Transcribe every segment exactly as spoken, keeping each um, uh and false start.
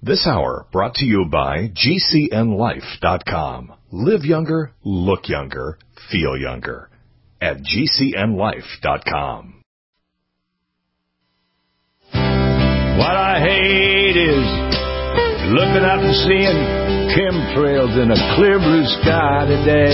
This hour brought to you by G C N life dot com. Live younger, look younger, feel younger at G C N life dot com. What I hate is looking up and seeing chemtrails in a clear blue sky today.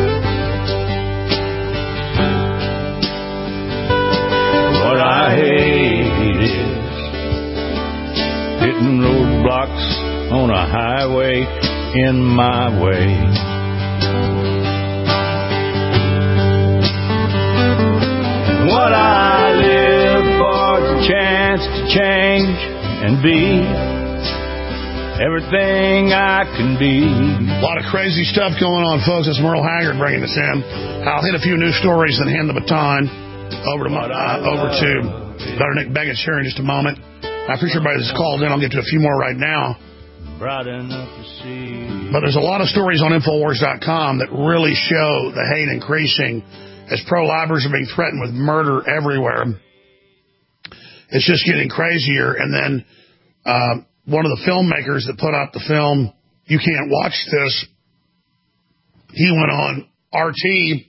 What I hate is hitting roadblocks on a highway in my way. What I live for is a chance to change and be everything I can be. A lot of crazy stuff going on, folks. It's Merle Haggard bringing us in. I'll hit a few news stories and hand the baton over to my, uh, over to Doctor Nick Begich here in just a moment. I appreciate everybody that's called in. I'll get to a few more right now. Bright enough to see. But there's a lot of stories on Infowars dot com that really show the hate increasing as pro-libers are being threatened with murder everywhere. It's just getting crazier. And then uh, one of the filmmakers that put out the film, You Can't Watch This, he went on R T,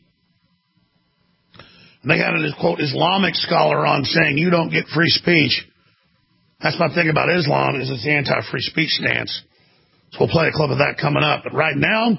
and they had a, quote, Islamic scholar on saying, you don't get free speech. That's my thing about Islam, is it's the anti-free speech stance. So we'll play a clip of that coming up. But right now,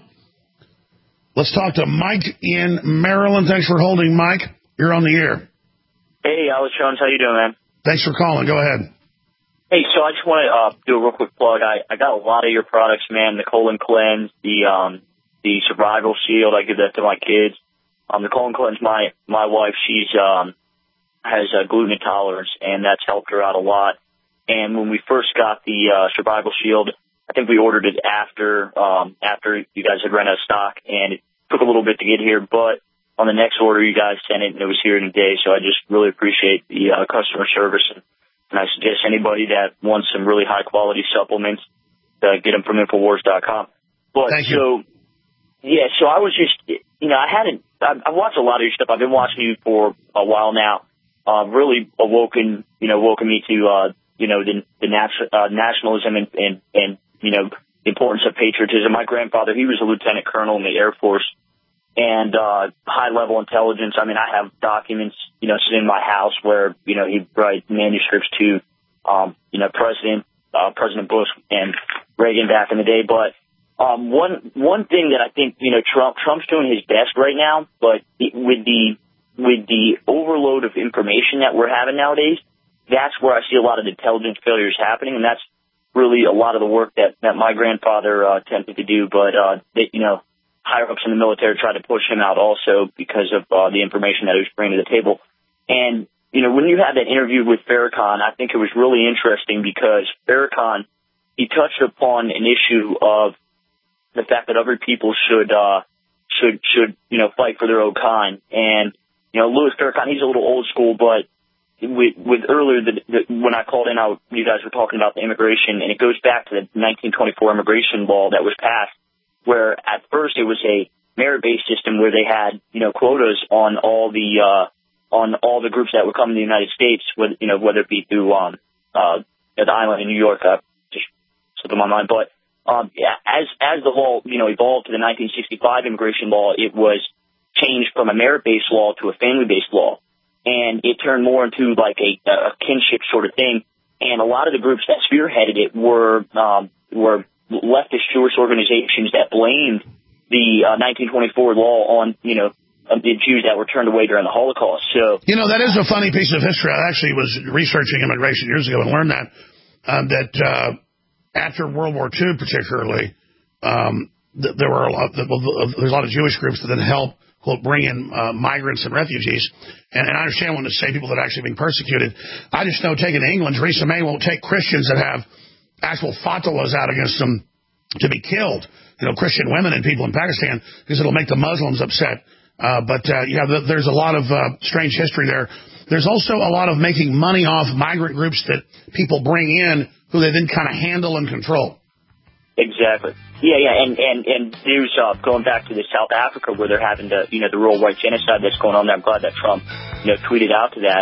let's talk to Mike in Maryland. Thanks for holding, Mike. You're on the air. Hey, Alex Jones. How you doing, man? Thanks for calling. Go ahead. Hey, so I just want to uh, do a real quick plug. I, I got a lot of your products, man. The colon cleanse, the um, the survival shield. I give that to my kids. Um, the colon cleanse. My my wife, she's um has a gluten intolerance, and that's helped her out a lot. And when we first got the uh, survival shield, I think we ordered it after um, after you guys had run out of stock, and it took a little bit to get here. But on the next order, you guys sent it, and it was here in a day. So I just really appreciate the uh, customer service, and, and I suggest anybody that wants some really high quality supplements to get them from Infowars dot com. But Thank so you. yeah, so I was just you know I hadn't I've, I've watched a lot of your stuff. I've been watching you for a while now. Uh, really awoken you know woken me to uh, you know the the nat- uh, nationalism and, and and you know the importance of patriotism. My grandfather, he was a lieutenant colonel in the Air Force, and uh, high level intelligence. I mean, I have documents you know sitting in my house where you know he'd write manuscripts to um, you know President uh, President Bush and Reagan back in the day. But um, one one thing that I think you know Trump Trump's doing his best right now, but with the with the overload of information that we're having nowadays, that's where I see a lot of the intelligence failures happening, and that's really a lot of the work that, that my grandfather uh, attempted to do. But, uh, they, you know, higher-ups in the military tried to push him out also because of uh, the information that he was bringing to the table. And, you know, when you had that interview with Farrakhan, I think it was really interesting because Farrakhan, he touched upon an issue of the fact that other people should, uh, should, should, you know, fight for their own kind. And, you know, Louis Farrakhan, he's a little old school, but with, with earlier, the, the, when I called in, I, you guys were talking about the immigration, and it goes back to the nineteen twenty-four immigration law that was passed, where at first it was a merit-based system where they had, you know, quotas on all the, uh, on all the groups that would come to the United States, whether, you know, whether it be through, um, uh, the island in New York, uh, just slipped my mind, but, um, yeah, as, as the law, you know, evolved to the nineteen sixty-five immigration law, it was changed from a merit-based law to a family-based law. And it turned more into like a, a kinship sort of thing. And a lot of the groups that spearheaded it were um, were leftist Jewish organizations that blamed the uh, nineteen twenty-four law on, you know, the Jews that were turned away during the Holocaust. So, you know, that is a funny piece of history. I actually was researching immigration years ago and learned that, uh, that uh, after World War Two particularly, um, th- there were a lot, well, there's a lot of Jewish groups that then helped, quote, bring in uh, migrants and refugees. And, and I understand when to say people that are actually being persecuted. I just know taking England, Theresa May won't take Christians that have actual fatwas out against them to be killed. You know, Christian women and people in Pakistan, because it'll make the Muslims upset. Uh, but, uh, yeah, there's a lot of uh, strange history there. There's also a lot of making money off migrant groups that people bring in who they then kind of handle and control. Exactly. Yeah, yeah, and and and there's uh, going back to the South Africa where they're having the you know the rural white genocide that's going on there. I'm glad that Trump you know tweeted out to that.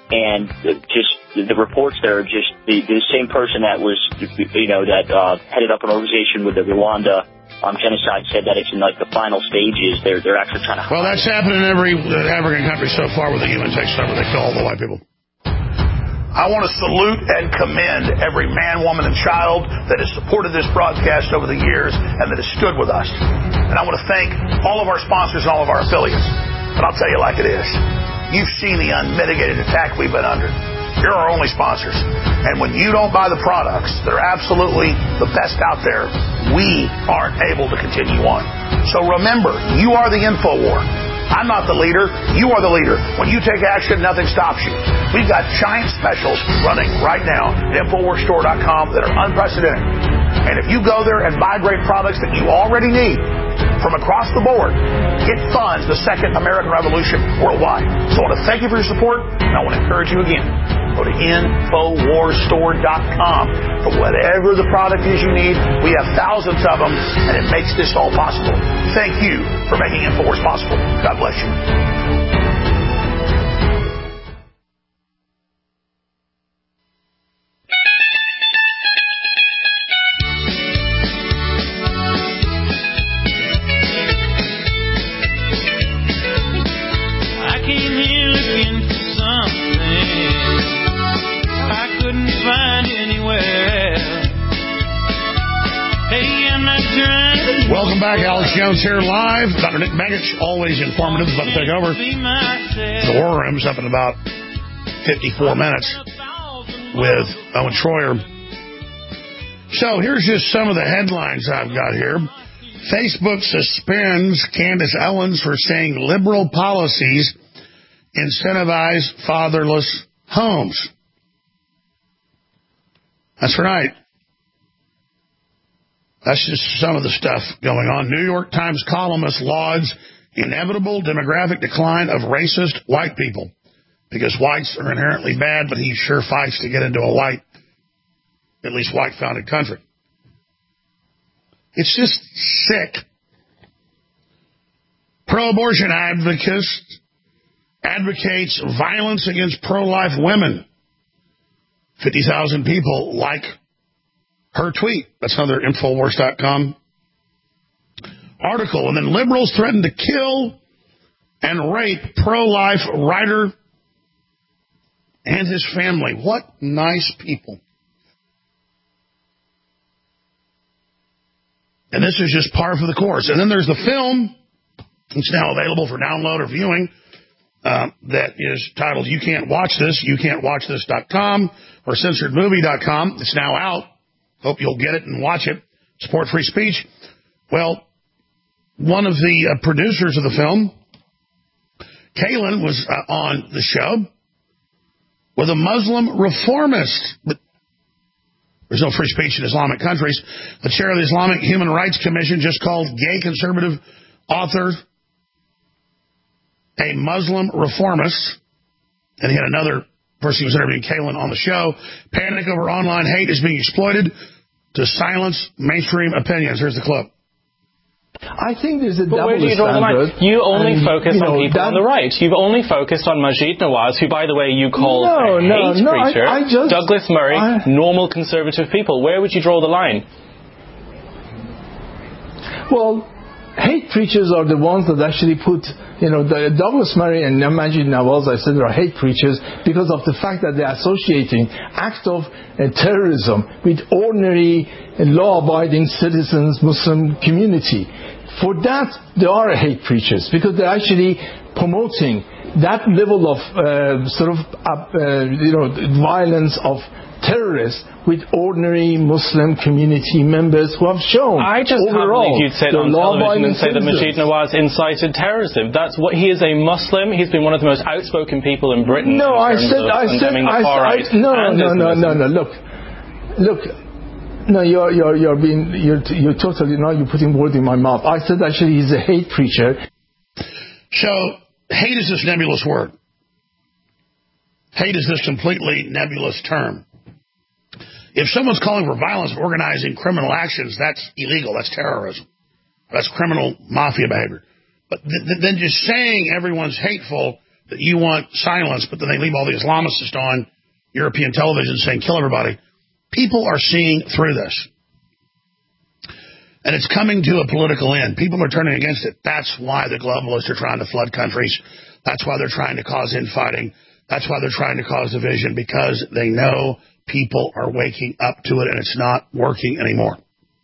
and just the reports there are just the, the same person that was, you know, that uh, headed up an organization with the Rwanda um, genocide said that it's in like the final stages. They're they're actually trying to. Well, that's happened in every African country so far with the human takes over. They kill all the white people. I want to salute and commend every man, woman, and child that has supported this broadcast over the years and that has stood with us. And I want to thank all of our sponsors and all of our affiliates. But I'll tell you like it is. You've seen the unmitigated attack we've been under. You're our only sponsors. And when you don't buy the products that are absolutely the best out there, we aren't able to continue on. So remember, you are the InfoWar. I'm not the leader. You are the leader. When you take action, nothing stops you. We've got giant specials running right now at Infowars Store dot com that are unprecedented. And if you go there and buy great products that you already need from across the board, it funds the second American Revolution worldwide. So I want to thank you for your support, and I want to encourage you again. Go to Infowars Store dot com for whatever the product is you need. We have thousands of them, and it makes this all possible. Thank you for making Infowars possible. God bless you. Welcome back. Alex Jones here live. Doctor Nick Begich, always informative, is about to take over. The War Room's up in about fifty-four minutes with Owen Schroyer. So here's just some of the headlines I've got here. Facebook suspends Candace Owens for saying liberal policies incentivize fatherless homes. That's right. That's just some of the stuff going on. New York Times columnist lauds inevitable demographic decline of racist white people because whites are inherently bad, but he sure fights to get into a white, at least white-founded country. It's just sick. Pro-abortion advocates advocates violence against pro-life women. fifty thousand people like her tweet. That's another Infowars dot com article. And then liberals threaten to kill and rape pro-life writer and his family. What nice people. And this is just par for the course. And then there's the film. It's now available for download or viewing. Uh, that is titled You Can't Watch This, you can't watch this dot com or censored movie dot com. It's now out. Hope you'll get it and watch it. Support free speech. Well, one of the uh, producers of the film, Kaylin, was uh, on the show with a Muslim reformist. But there's no free speech in Islamic countries. The chair of the Islamic Human Rights Commission just called gay conservative author a Muslim reformist. And he had another person who was interviewing Kaylin on the show. Panic over online hate is being exploited to silence mainstream opinions. Here's the clip. I think there's a but double where do you draw the line? You only and, focus you know, on people that, on the right. You've only focused on Maajid Nawaz, who, by the way, you call no, a no, hate no, preacher. I, I just, Douglas Murray, I, normal conservative people. Where would you draw the line? Well, hate preachers are the ones that actually put, you know, the Douglas Murray and Maajid Nawaz, I said, are hate preachers because of the fact that they're associating acts of uh, terrorism with ordinary uh, law-abiding citizens, Muslim community. For that, they are hate preachers because they're actually promoting that level of uh, sort of, uh, you know, violence of terrorists with ordinary Muslim community members who have shown I just overall, can't believe you'd sit on television and say that Maajid Nawaz incited terrorism. That's what he is, a Muslim. He's been one of the most outspoken people in Britain. No, in I said, I said, I, I, no, no, no, no, no. Look, look. No, you're you're you're being you're you're totally now you're putting words in my mouth. I said actually he's a hate preacher. So hate is this nebulous word. Hate is this completely nebulous term. If someone's calling for violence, organizing criminal actions, that's illegal. That's terrorism. That's criminal mafia behavior. But th- th- then just saying everyone's hateful that you want silence, but then they leave all the Islamists on European television saying kill everybody. People are seeing through this. And it's coming to a political end. People are turning against it. That's why the globalists are trying to flood countries. That's why they're trying to cause infighting. That's why they're trying to cause division, because they know people are waking up to it and it's not working anymore.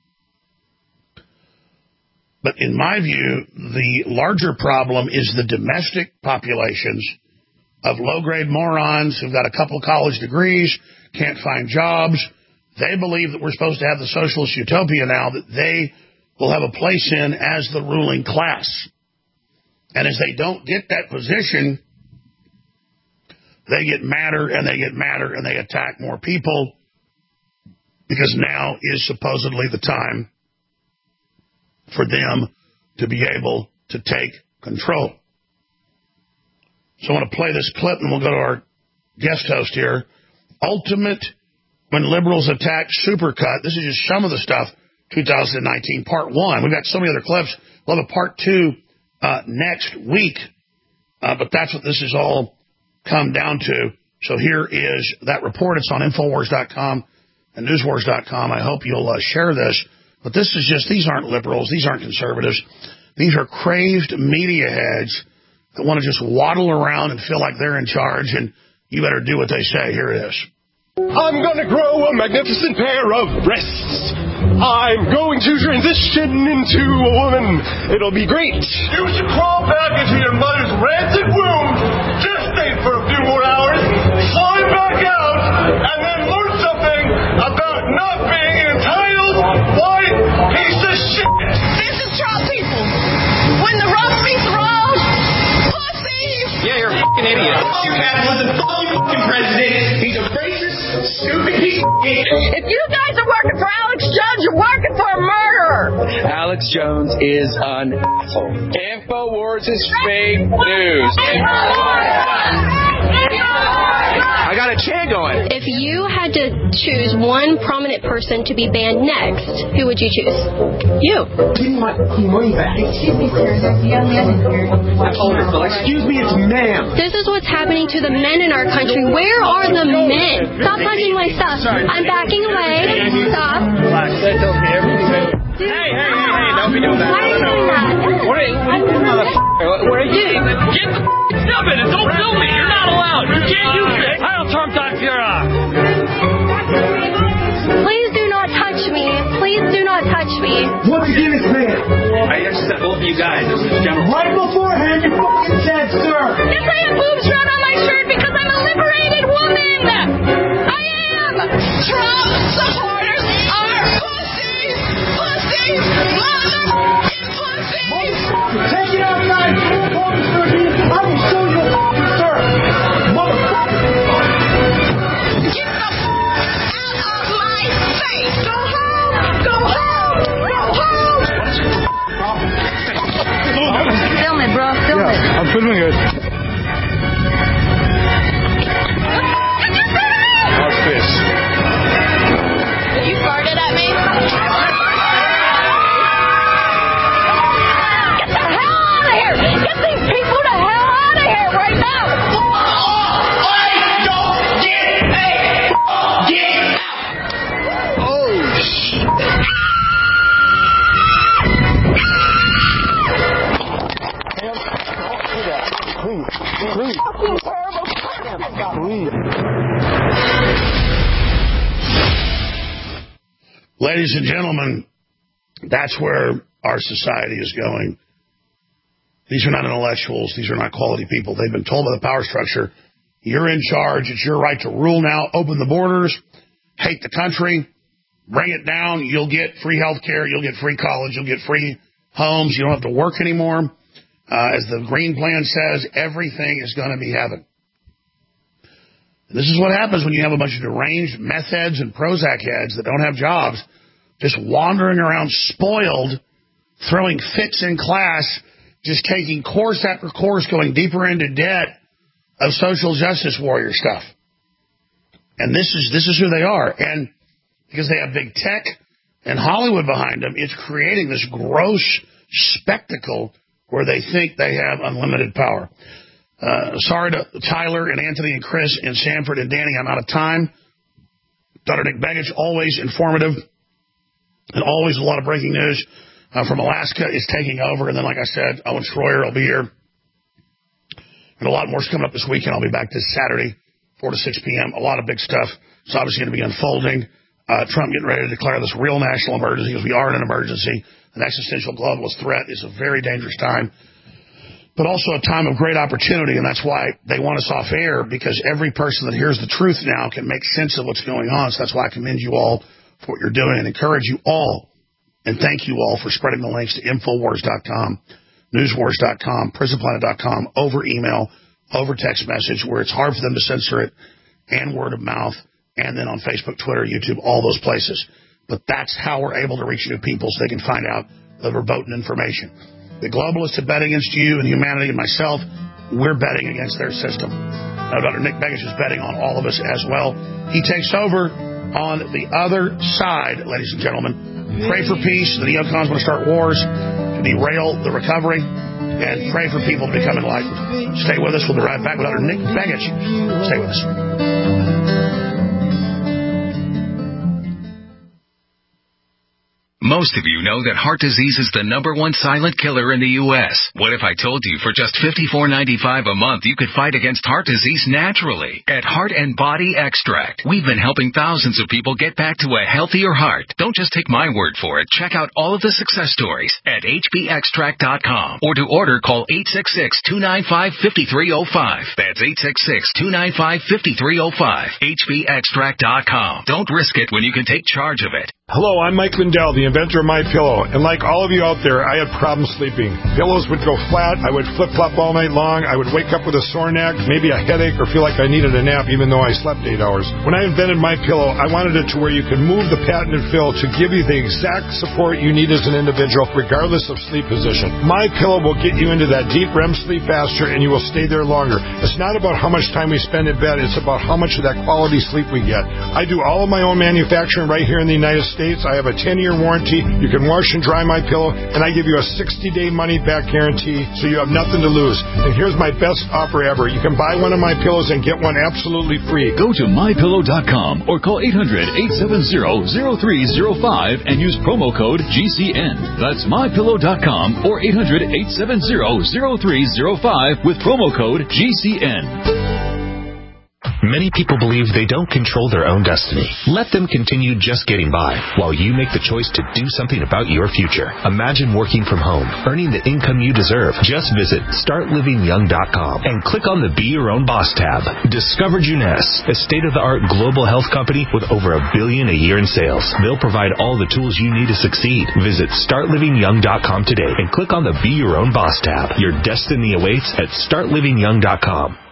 But in my view, the larger problem is the domestic populations of low-grade morons who've got a couple college degrees, can't find jobs. They believe that we're supposed to have the socialist utopia now that they will have a place in as the ruling class. And as they don't get that position, they get madder and they get madder and they attack more people, because now is supposedly the time for them to be able to take control. So I want to play this clip and we'll go to our guest host here. Ultimate When Liberals Attack Supercut. This is just some of the stuff, two thousand nineteen, part one. We've got so many other clips. We'll have a part two uh, next week. Uh, but that's what this is all come down to. So here is that report. It's on Infowars dot com and Newswars dot com. I hope you'll uh, share this. But this is just, these aren't liberals. These aren't conservatives. These are craved media heads that want to just waddle around and feel like they're in charge, and you better do what they say. Here it is. I'm going to grow a magnificent pair of breasts. I'm going to transition into a woman. It'll be great. You should crawl back into your mother's rancid womb, gestate for a few more hours, slide back out, and then learn something about not being an entitled white piece of shit. This is Trump, people. When the rubber meets the road, pussies. Yeah, you're a fucking idiot. You have was a fucking president. He's a racist, stupid piece of shit. If you guys are working for Alex Jones, you're working for a murderer. Alex Jones is an asshole. Infowars is fake news. I got a chair going. If you had to choose one prominent person to be banned next, who would you choose? You. Give me my money back. Excuse me, sir. That's the young lady here. I told her, so excuse me, it's ma'am. This is what's happening to the men in our country. Where are the men? Stop touching my stuff. I'm backing away. Stop. Hey, hey, hey, hey, don't be doing that. Why are you doing that? What are you, what are you motherfucker? Where are you? Get the stuff in it. Don't film me. You're not allowed. You can't use it. Heil Trump-Tag Führer. Please do not touch me. Please do not touch me. Once again, it's ma'am. I just said both of you guys. This is general. Right beforehand, you fucking said, sir. Yes, I have boobs drawn on my shirt because I'm a liberated woman. I am. Trump supporters are pussies. Pussies. Motherfucking pussies. Take it outside. I will show you a fucking sir. Motherfucker. Get the f*** out of my face. Go home. Go home. Go home. Film it, bro. Film it. I'm filming it. What's this? You farted at me? Get the hell out of here! Get these people the hell out of here right now! I don't get it. Get out. Oh, shit. Please, please, Fucking terrible. please. Ladies and gentlemen, that's where our society is going. These are not intellectuals. These are not quality people. They've been told by the power structure, you're in charge. It's your right to rule now. Open the borders. Hate the country. Bring it down. You'll get free health care. You'll get free college. You'll get free homes. You don't have to work anymore. Uh, as the Green Plan says, everything is going to be heaven. And this is what happens when you have a bunch of deranged meth heads and Prozac heads that don't have jobs, just wandering around spoiled, throwing fits in class, just taking course after course, going deeper into debt of social justice warrior stuff. And this is this is who they are. And because they have big tech and Hollywood behind them, it's creating this gross spectacle where they think they have unlimited power. Uh, sorry to Tyler and Anthony and Chris and Sanford and Danny. I'm out of time. Doctor Nick Begich, always informative and always a lot of breaking news uh, from Alaska is taking over. And then, like I said, Owen Schroyer will be here. And a lot more's coming up this weekend. I'll be back this Saturday, four to six p.m. A lot of big stuff. It's obviously going to be unfolding. Uh, Trump getting ready to declare this real national emergency because we are in an emergency. An existential globalist threat is a very dangerous time, but also a time of great opportunity. And that's why they want us off air, because every person that hears the truth now can make sense of what's going on. So that's why I commend you all for what you're doing and encourage you all and thank you all for spreading the links to Infowars dot com, Newswars dot com, Prison Planet dot com, over email, over text message, where it's hard for them to censor it, and word of mouth, and then on Facebook, Twitter, YouTube, all those places. But that's how we're able to reach new people so they can find out the verboten information. The globalists have bet against you and humanity and myself. We're betting against their system. Now, Doctor Nick Begich is betting on all of us as well. He takes over on the other side, ladies and gentlemen. Pray for peace. The neocons want to start wars to derail the recovery, and pray for people to become enlightened. Stay with us. We'll be right back with Doctor Nick Begich. Stay with us. Most of you know that heart disease is the number one silent killer in the U S What if I told you for just fifty-four ninety-five a month you could fight against heart disease naturally? At Heart and Body Extract, we've been helping thousands of people get back to a healthier heart. Don't just take my word for it. Check out all of the success stories at H B extract dot com, or to order, call eight six six, two nine five, five three zero five. That's eight six six, two nine five, five three zero five. H B extract dot com. Don't risk it when you can take charge of it. Hello, I'm Mike Lindell, the inventor of MyPillow, and like all of you out there, I had problems sleeping. Pillows would go flat, I would flip-flop all night long, I would wake up with a sore neck, maybe a headache, or feel like I needed a nap even though I slept eight hours. When I invented MyPillow, I wanted it to where you could move the patented fill to give you the exact support you need as an individual, regardless of sleep position. MyPillow will get you into that deep R E M sleep faster, and you will stay there longer. It's not about how much time we spend in bed, it's about how much of that quality sleep we get. I do all of my own manufacturing right here in the United States. I have a ten-year warranty. You can wash and dry my pillow, and I give you a sixty-day money-back guarantee, so you have nothing to lose. And here's my best offer ever. You can buy one of my pillows and get one absolutely free. Go to my pillow dot com or call eight hundred, eight seven zero, zero three zero five and use promo code G C N. That's my pillow dot com or eight hundred, eight seven zero, zero three zero five with promo code G C N. Many people believe they don't control their own destiny. Let them continue just getting by while you make the choice to do something about your future. Imagine working from home, earning the income you deserve. Just visit start living young dot com and click on the Be Your Own Boss tab. Discover Juness, a state-of-the-art global health company with over a billion a year in sales. They'll provide all the tools you need to succeed. Visit start living young dot com today and click on the Be Your Own Boss tab. Your destiny awaits at start living young dot com.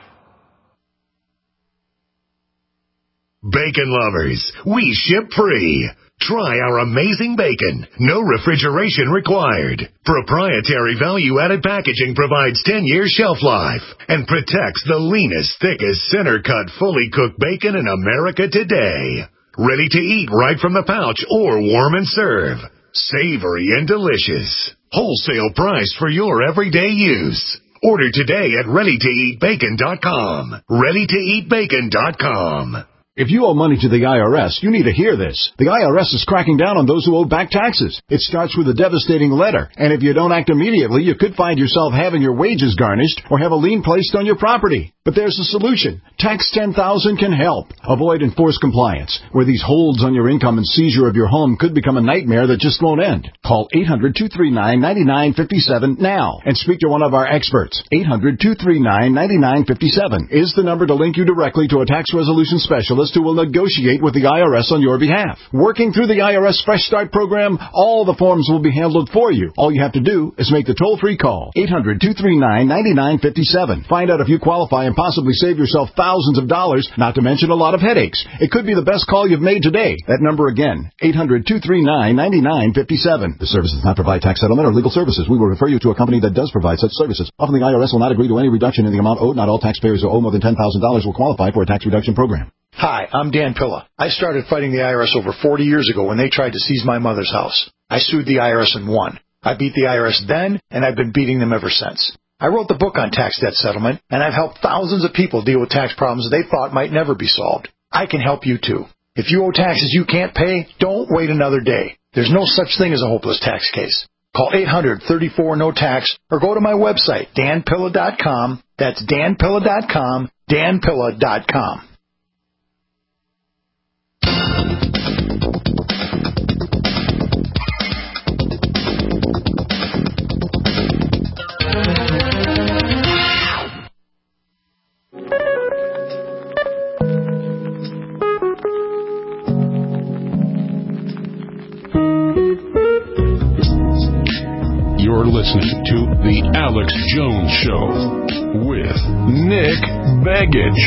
Bacon lovers, we ship free. Try our amazing bacon. No refrigeration required. Proprietary value-added packaging provides ten years shelf life and protects the leanest, thickest, center-cut, fully cooked bacon in America today. Ready to eat right from the pouch or warm and serve. Savory and delicious. Wholesale price for your everyday use. Order today at ready to eat bacon dot com. ready to eat bacon dot com. If you owe money to the I R S, you need to hear this. The I R S is cracking down on those who owe back taxes. It starts with a devastating letter, and if you don't act immediately, you could find yourself having your wages garnished or have a lien placed on your property. But there's a solution. Tax ten thousand can help. Avoid enforced compliance, where these holds on your income and seizure of your home could become a nightmare that just won't end. Call eight hundred, two three nine, nine nine five seven now and speak to one of our experts. eight hundred, two three nine, nine nine five seven is the number to link you directly to a tax resolution specialist who will negotiate with the I R S on your behalf. Working through the I R S Fresh Start program, all the forms will be handled for you. All you have to do is make the toll-free call. eight hundred, two three nine, nine nine five seven. Find out if you qualify and possibly save yourself thousands of dollars, not to mention a lot of headaches. It could be the best call you've made today. That number again, eight hundred, two three nine, nine nine five seven. The service does not provide tax settlement or legal services. We will refer you to a company that does provide such services. Often the I R S will not agree to any reduction in the amount owed. Not all taxpayers who owe more than ten thousand dollars will qualify for a tax reduction program. Hi, I'm Dan Pilla. I started fighting the I R S over forty years ago when they tried to seize my mother's house. I sued the I R S and won. I beat the I R S then, and I've been beating them ever since. I wrote the book on tax debt settlement, and I've helped thousands of people deal with tax problems they thought might never be solved. I can help you too. If you owe taxes you can't pay, don't wait another day. There's no such thing as a hopeless tax case. Call eight hundred, thirty-four, no tax or go to my website, dan pilla dot com. That's dan pilla dot com, dan pilla dot com. You're listening to The Alex Jones Show with Nick Begich.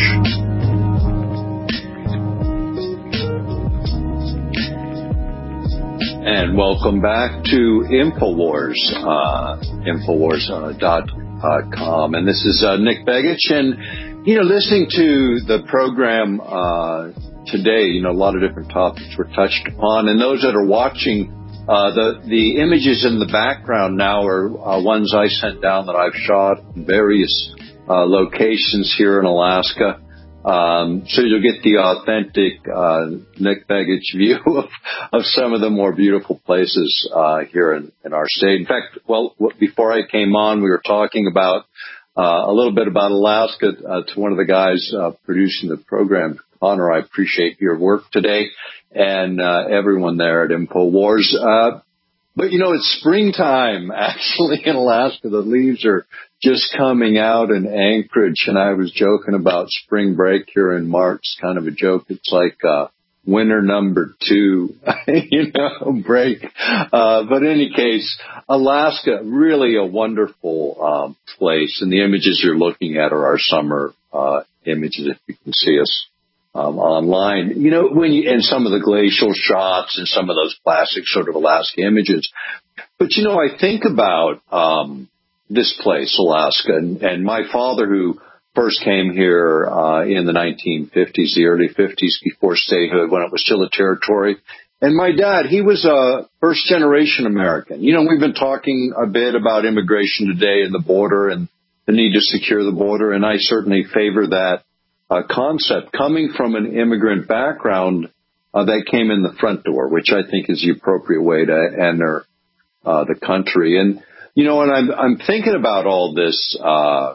And welcome back to InfoWars, uh, Infowars dot com. And this is uh, Nick Begich. And, you know, listening to the program uh, today, you know, a lot of different topics were touched upon. And those that are watching, Uh, the, the images in the background now are uh, ones I sent down that I've shot in various uh, locations here in Alaska. Um, so you'll get the authentic uh, Nick Begich view of, of some of the more beautiful places uh, here in, in our state. In fact, well, before I came on, we were talking about uh, a little bit about Alaska uh, to one of the guys uh, producing the program. Connor, I appreciate your work today. And uh, everyone there at InfoWars. Uh, but, you know, it's springtime, actually, in Alaska. The leaves are just coming out in Anchorage, and I was joking about spring break here in March. Kind of a joke. It's like uh, winter number two, you know, break. Uh, but in any case, Alaska, really a wonderful um, place. And the images you're looking at are our summer uh, images, if you can see us. Um, online, you know, when you, and some of the glacial shots and some of those classic sort of Alaska images. But, you know, I think about, um, this place, Alaska, and, and my father who first came here, uh, in the nineteen fifties, the early fifties before statehood when it was still a territory. And my dad, he was a first generation American. You know, we've been talking a bit about immigration today and the border and the need to secure the border. And I certainly favor that Uh, concept coming from an immigrant background uh, that came in the front door, which I think is the appropriate way to enter uh, the country. And, you know, and I'm, I'm thinking about all this uh,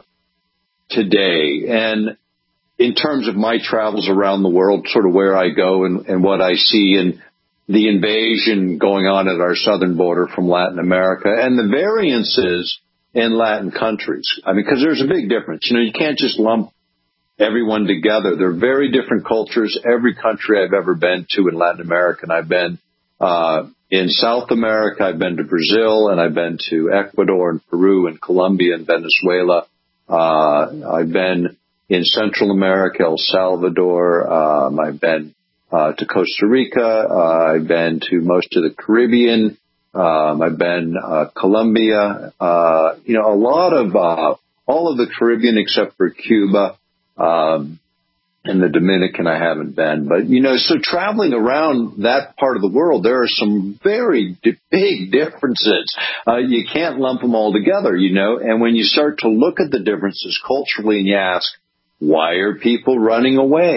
today. And in terms of my travels around the world, sort of where I go and, and what I see and the invasion going on at our southern border from Latin America and the variances in Latin countries. I mean, because there's a big difference. You know, you can't just lump everyone together. They're very different cultures. Every country I've ever been to in Latin America, and I've been uh, in South America, I've been to Brazil, and I've been to Ecuador and Peru and Colombia and Venezuela. Uh, I've been in Central America, El Salvador. Um, I've been uh, to Costa Rica. Uh, I've been to most of the Caribbean. Um, I've been uh, Colombia. Uh, you know, a lot of uh, all of the Caribbean except for Cuba. Um, and the Dominican I haven't been, but, you know, so traveling around that part of the world, there are some very di- big differences. Uh, you can't lump them all together, you know, and when you start to look at the differences culturally and you ask, why are people running away?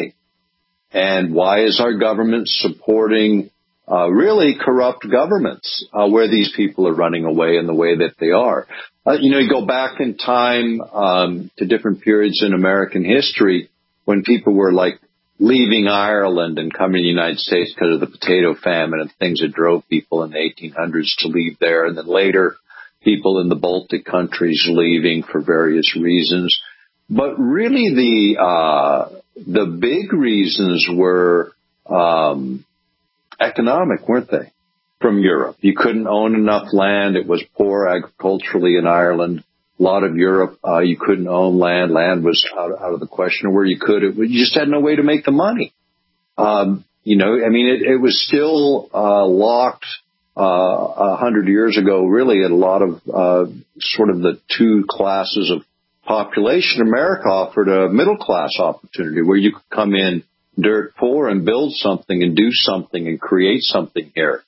And why is our government supporting uh, really corrupt governments uh, where these people are running away in the way that they are? Uh, you know, you go back in time um, to different periods in American history when people were like leaving Ireland and coming to the United States because of the potato famine and things that drove people in the eighteen hundreds to leave there. And then later, people in the Baltic countries leaving for various reasons. But really the, uh, the big reasons were um, economic, weren't they? From Europe. You couldn't own enough land. It was poor agriculturally in Ireland. A lot of Europe, uh, you couldn't own land. Land was out, out of the question. Or where you could, it, you just had no way to make the money. Um, you know, I mean, it, it was still uh, locked uh, a hundred years ago, really, at a lot of uh, sort of the two classes of population. America offered a middle class opportunity where you could come in dirt poor and build something and do something and create something here.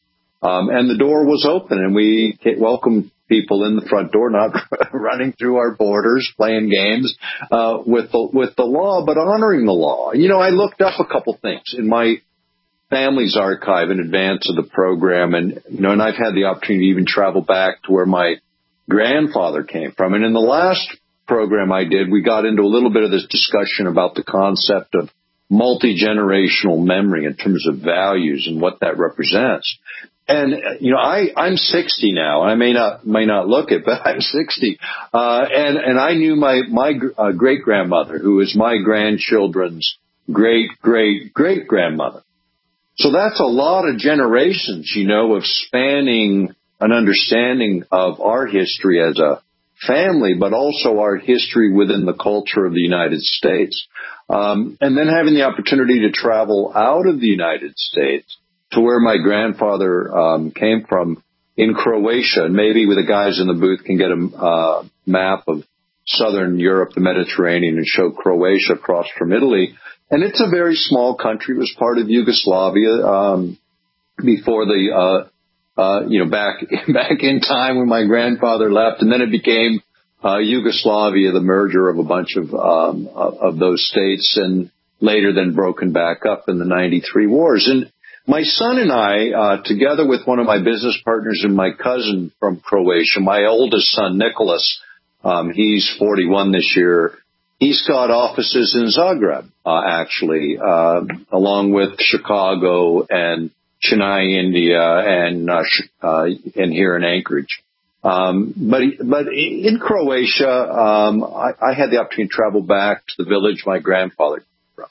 Um, and the door was open, and we welcomed people in the front door, not running through our borders, playing games uh, with the with the law, but honoring the law. You know, I looked up a couple things in my family's archive in advance of the program, and you know, and I've had the opportunity to even travel back to where my grandfather came from. And in the last program I did, we got into a little bit of this discussion about the concept of multi-generational memory in terms of values and what that represents. And, you know, I, I'm sixty now. I may not, may not look it, but I'm sixty. Uh, and, and I knew my, my uh, great grandmother, who is my grandchildren's great, great, great grandmother. So that's a lot of generations, you know, of spanning an understanding of our history as a family, but also our history within the culture of the United States. Um, and then having the opportunity to travel out of the United States to where my grandfather um, came from in Croatia. And maybe the guys in the booth can get a uh, map of southern Europe, the Mediterranean, and show Croatia across from Italy. And it's a very small country. It was part of Yugoslavia um, before the, uh, uh, you know, back back in time when my grandfather left. And then it became uh, Yugoslavia, the merger of a bunch of um, of those states, and later then broken back up in the ninety-three wars. And my son and I, uh, together with one of my business partners and my cousin from Croatia, my oldest son, Nicholas, um, he's forty-one this year. He's got offices in Zagreb, uh, actually, uh, along with Chicago and Chennai, India, and uh, uh, and here in Anchorage. Um, but but in Croatia, um, I, I had the opportunity to travel back to the village my grandfather came from,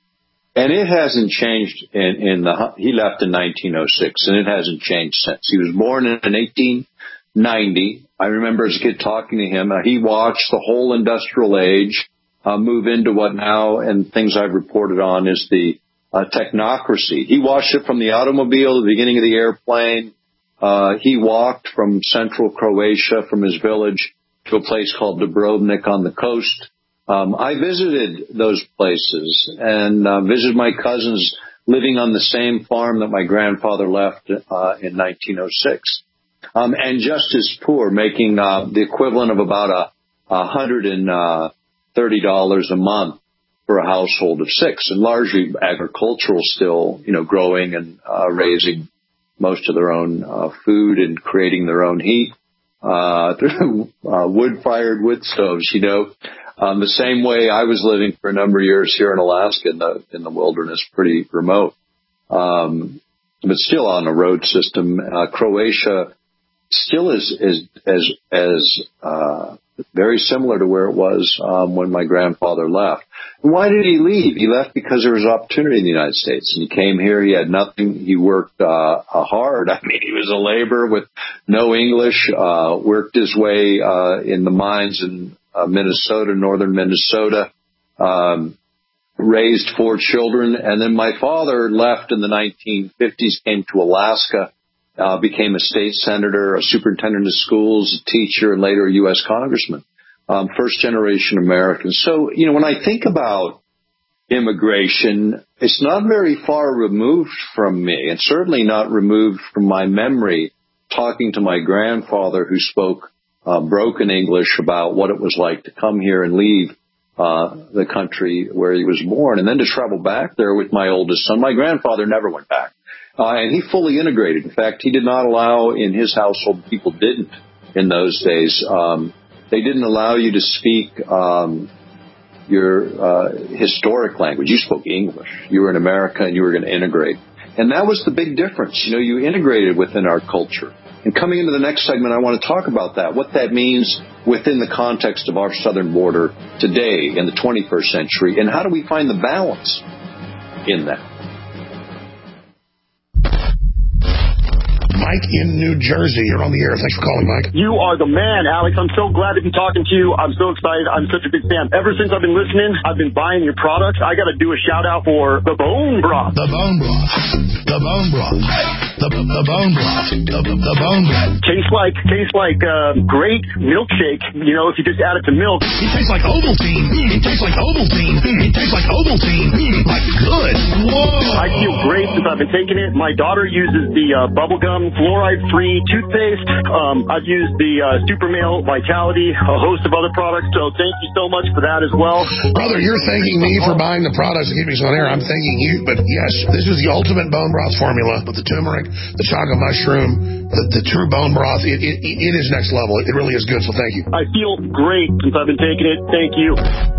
and it hasn't changed. In, in the he left in nineteen oh six, and it hasn't changed since. He was born in eighteen ninety. I remember as a kid talking to him. Uh, he watched the whole industrial age uh, move into what now, and things I've reported on, is the uh, technocracy. He watched it from the automobile, the beginning of the airplane. Uh, he walked from central Croatia, from his village, to a place called Dubrovnik on the coast. Um, I visited those places and uh, visited my cousins living on the same farm that my grandfather left uh, in nineteen oh six. Um, and just as poor, making uh, the equivalent of about a, a hundred and thirty dollars a month for a household of six, and largely agricultural still, you know, growing and uh, raising most of their own uh, food and creating their own heat uh, through uh, wood-fired wood stoves, you know. Um, the same way I was living for a number of years here in Alaska in the in the wilderness, pretty remote, um, but still on a road system. Uh, Croatia still is is as as uh, very similar to where it was um, when my grandfather left. And why did he leave? He left because there was opportunity in the United States, and he came here. He had nothing. He worked uh, hard. I mean, he was a laborer with no English. Uh, worked his way uh, in the mines in uh, Minnesota, northern Minnesota. Um, raised four children, and then my father left in the nineteen fifties. Came to Alaska. Uh, became a state senator, a superintendent of schools, a teacher, and later a U S congressman. Um, first generation American. So, you know, when I think about immigration, it's not very far removed from me, and certainly not removed from my memory talking to my grandfather, who spoke uh, broken English, about what it was like to come here and leave uh, the country where he was born, and then to travel back there with my oldest son. My grandfather never went back. Uh, and he fully integrated. In fact, he did not allow, in his household, people didn't in those days. Um, they didn't allow you to speak um, your uh, historic language. You spoke English. You were in America, and you were going to integrate. And that was the big difference. You know, you integrated within our culture. And coming into the next segment, I want to talk about that, what that means within the context of our southern border today in the twenty-first century, and how do we find the balance in that. Mike in New Jersey. You're on the air. Thanks for calling, Mike. You are the man, Alex. I'm so glad to be talking to you. I'm so excited. I'm such a big fan. Ever since I've been listening, I've been buying your products. I got to do a shout out for the Bone Broth. The Bone Broth. The Bone Broth. The, the bone broth. The, the, the bone broth. Tastes like tastes like uh, great milkshake. You know, if you just add it to milk. It tastes like Ovaltine. Mm, it tastes like Ovaltine. Mm, it tastes like Ovaltine. Mm, like good. Whoa. I feel great since I've been taking it. My daughter uses the uh, bubblegum fluoride-free toothpaste. Um, I've used the uh, Super Male Vitality, a host of other products. So thank you so much for that as well. Brother, you're thanking me for buying the products and keeping us on air. I'm thanking you. But yes, this is the ultimate bone broth formula with the turmeric, the chaga mushroom, the, the true bone broth. It, it, it is next level. It really is good. So thank you. I feel great since I've been taking it. Thank you.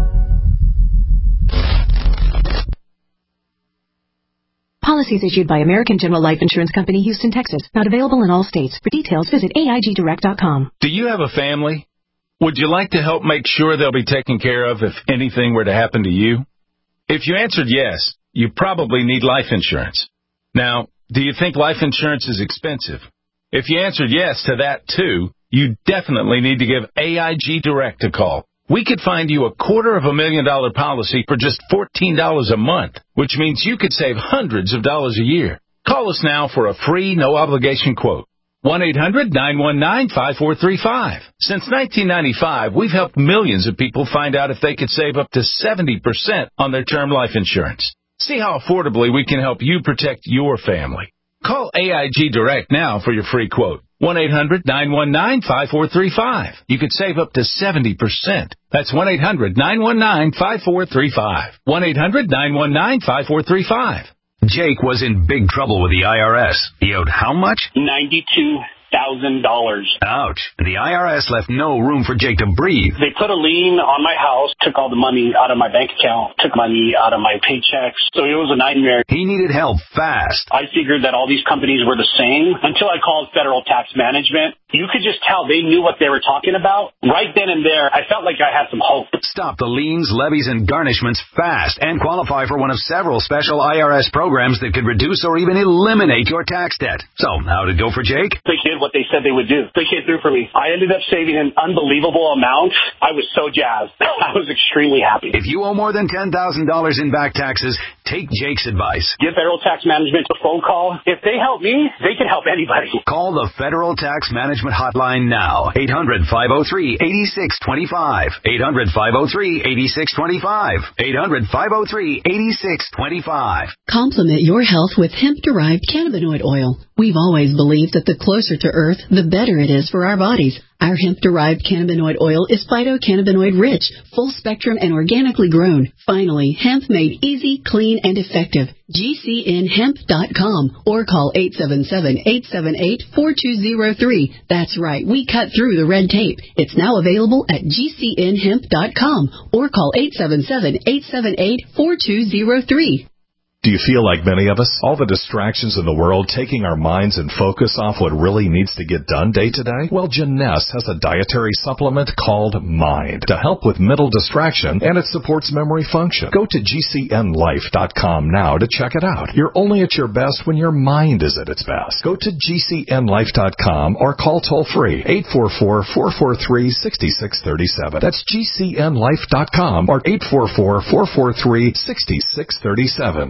Policies issued by American General Life Insurance Company, Houston, Texas. Not available in all states. For details, visit A I G direct dot com. Do you have a family? Would you like to help make sure they'll be taken care of if anything were to happen to you? If you answered yes, you probably need life insurance. Now, do you think life insurance is expensive? If you answered yes to that too, you definitely need to give A I G Direct a call. We could find you a quarter of a million dollar policy for just fourteen dollars a month, which means you could save hundreds of dollars a year. Call us now for a free, no-obligation quote. one eight hundred nine one nine five four three five. Since nineteen ninety-five, we've helped millions of people find out if they could save up to seventy percent on their term life insurance. See how affordably we can help you protect your family. Call A I G Direct now for your free quote. one eight hundred nine one nine five four three five. You could save up to seventy percent. That's one eight hundred nine one nine five four three five. one eight hundred nine one nine five four three five. Jake was in big trouble with the I R S. He owed how much? ninety-two thousand dollars. Ouch. The I R S left no room for Jake to breathe. They put a lien on my house, took all the money out of my bank account, took money out of my paychecks. So it was a nightmare. He needed help fast. I figured that all these companies were the same until I called Federal Tax Management. You could just tell they knew what they were talking about. Right then and there, I felt like I had some hope. Stop the liens, levies, and garnishments fast and qualify for one of several special I R S programs that could reduce or even eliminate your tax debt. So, how'd it go for Jake? They did what they said they would do. They came through for me. I ended up saving an unbelievable amount. I was so jazzed. I was extremely happy. If you owe more than ten thousand dollars in back taxes, take Jake's advice. Give Federal Tax Management a phone call. If they help me, they can help anybody. Call the Federal Tax Management Hotline now. eight hundred five oh three eight six two five. eight hundred five oh three eight six two five. eight hundred five oh three eight six two five. Complement your health with hemp-derived cannabinoid oil. We've always believed that the closer to Earth, the better it is for our bodies. Our hemp-derived cannabinoid oil is phytocannabinoid rich, full spectrum, and organically grown. Finally, hemp made easy, clean, and effective. G C N hemp dot com or call eight seven seven eight seven eight four two zero three. That's right, we cut through the red tape. It's now available at G C N hemp dot com or call eight seven seven eight seven eight four two zero three. Do you feel like many of us? All the distractions in the world taking our minds and focus off what really needs to get done day to day? Well, Jeunesse has a dietary supplement called Mind to help with mental distraction, and it supports memory function. Go to G C N life dot com now to check it out. You're only at your best when your mind is at its best. Go to G C N life dot com or call toll-free eight four four, four four three, six six three seven. That's G C N life dot com or eight four four, four four three, six six three seven.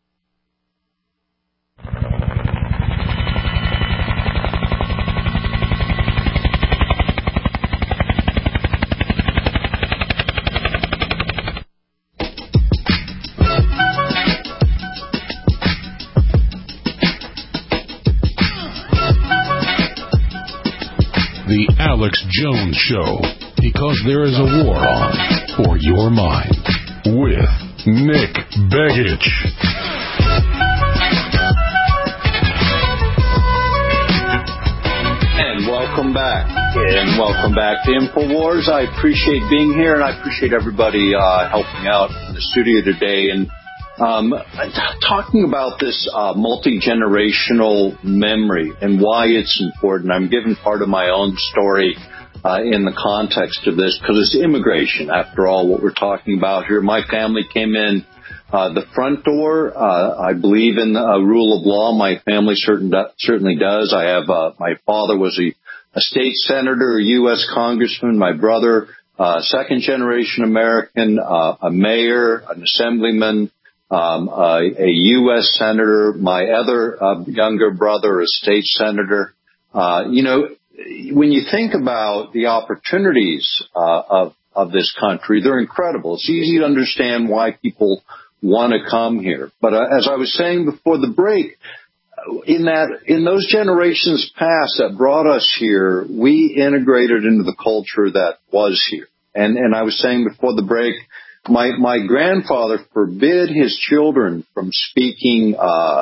The Alex Jones Show, because there is a war on for your mind, with Nick Begich. And welcome back. And welcome back to InfoWars. I appreciate being here, and I appreciate everybody uh, helping out in the studio today. And Um, talking about this uh, multi-generational memory and why it's important. I'm giving part of my own story uh, in the context of this because it's immigration, after all, what we're talking about here. My family came in uh, the front door. Uh, I believe in the uh, rule of law. My family certain, certainly does. I have uh, my father was a, a state senator, a U S congressman. My brother, uh, second-generation American, uh, a mayor, an assemblyman. um, a, a U S senator, my other uh, younger brother, a state senator. Uh, you know, when you think about the opportunities uh, of of this country, they're incredible. It's easy to understand why people want to come here. But uh, as I was saying before the break, in that in those generations past that brought us here, we integrated into the culture that was here. And and I was saying before the break, my my grandfather forbid his children from speaking uh,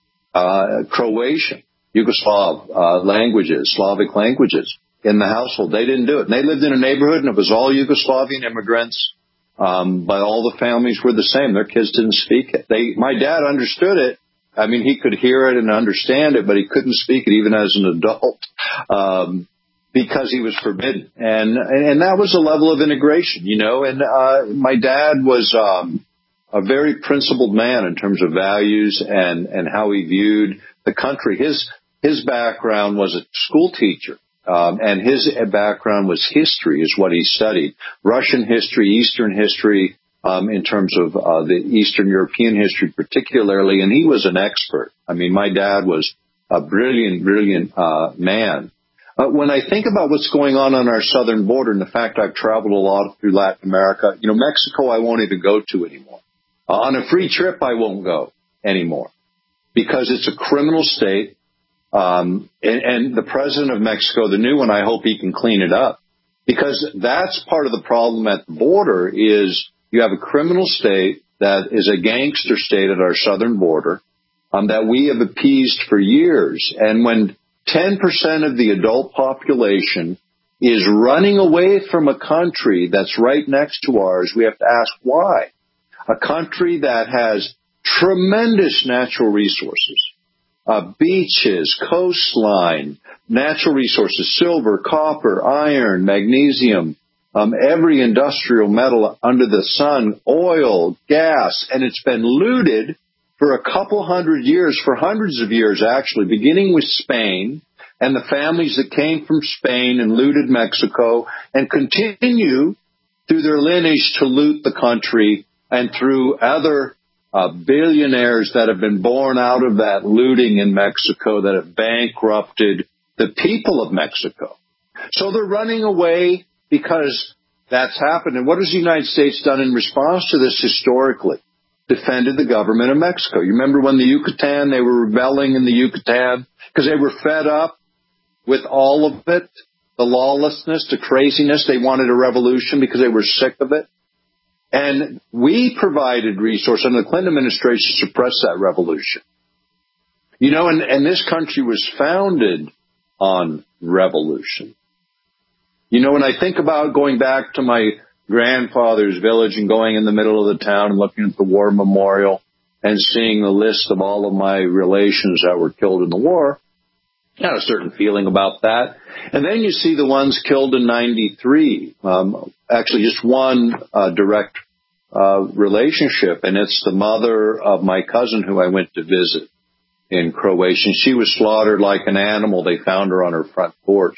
uh, Croatian, Yugoslav uh, languages, Slavic languages in the household. They didn't do it. And they lived in a neighborhood, and it was all Yugoslavian immigrants. Um, but all the families were the same. Their kids didn't speak it. They, my dad understood it. I mean, he could hear it and understand it, but he couldn't speak it even as an adult, um, because he was forbidden. And, and that was a level of integration, you know, and, uh, my dad was, um, a very principled man in terms of values and, and how he viewed the country. His, his background was a school teacher. Um, and his background was history, is what he studied. Russian history, Eastern history, um, in terms of uh, the Eastern European history particularly, and he was an expert. I mean, my dad was a brilliant, brilliant uh, man. Uh, when I think about what's going on on our southern border, and the fact I've traveled a lot through Latin America, you know, Mexico I won't even go to anymore. Uh, on a free trip, I won't go anymore because it's a criminal state. Um, and, and the president of Mexico, the new one, I hope he can clean it up, because that's part of the problem at the border is you have a criminal state that is a gangster state at our southern border, um, that we have appeased for years. And when ten percent of the adult population is running away from a country that's right next to ours, we have to ask why. A country that has tremendous natural resources. Uh, beaches, coastline, natural resources, silver, copper, iron, magnesium, um, every industrial metal under the sun, oil, gas, and it's been looted for a couple hundred years, for hundreds of years actually, beginning with Spain and the families that came from Spain and looted Mexico and continue through their lineage to loot the country, and through other Uh, billionaires that have been born out of that looting in Mexico that have bankrupted the people of Mexico. So they're running away because that's happened. And what has the United States done in response to this historically? Defended the government of Mexico. You remember when the Yucatan, they were rebelling in the Yucatan because they were fed up with all of it, the lawlessness, the craziness. They wanted a revolution because they were sick of it. And we provided resources, and the Clinton administration suppressed that revolution. You know, and, and this country was founded on revolution. You know, when I think about going back to my grandfather's village and going in the middle of the town and looking at the war memorial and seeing the list of all of my relations that were killed in the war, I had a certain feeling about that. And then you see the ones killed in ninety-three. Um, actually, just one uh, direct uh, relationship, and it's the mother of my cousin who I went to visit in Croatia. She was slaughtered like an animal. They found her on her front porch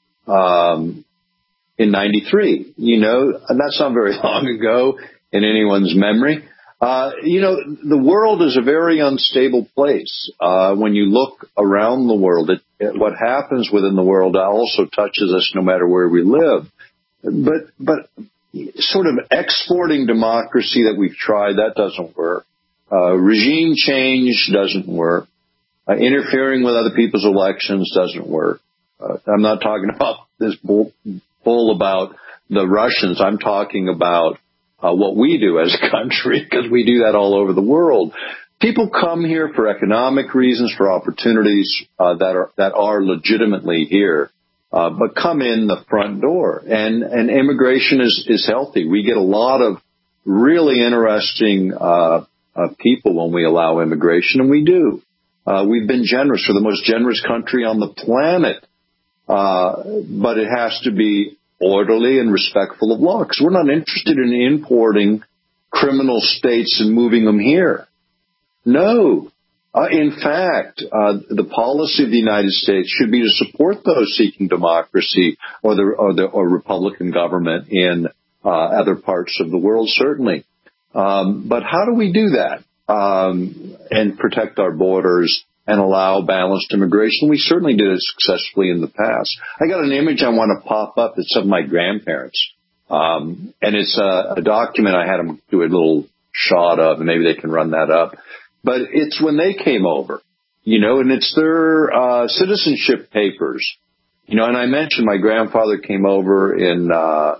um, in ninety-three. You know, and that's not very long ago in anyone's memory. Uh, you know, the world is a very unstable place. Uh, when you look around the world, it, it, what happens within the world also touches us no matter where we live. But, but sort of exporting democracy that we've tried, that doesn't work. Uh, regime change doesn't work. Uh, interfering with other people's elections doesn't work. Uh, I'm not talking about this bull, bull about the Russians. I'm talking about Uh, what we do as a country, because we do that all over the world. People come here for economic reasons, for opportunities uh, that are that are legitimately here, uh, but come in the front door. And and immigration is is healthy. We get a lot of really interesting uh, uh, people when we allow immigration, and we do. Uh, we've been generous. We're the most generous country on the planet, uh, but it has to be orderly and respectful of law, because we're not interested in importing criminal states and moving them here. No. Uh, in fact, uh, the policy of the United States should be to support those seeking democracy or the or the or Republican government in uh, other parts of the world, certainly. Um, but how do we do that? um, and protect our borders and allow balanced immigration. We certainly did it successfully in the past. I got an image I want to pop up that's of my grandparents. Um, and it's a, a document I had them do a little shot of, and maybe they can run that up. But it's when they came over, you know, and it's their uh, citizenship papers. You know, and I mentioned my grandfather came over in uh,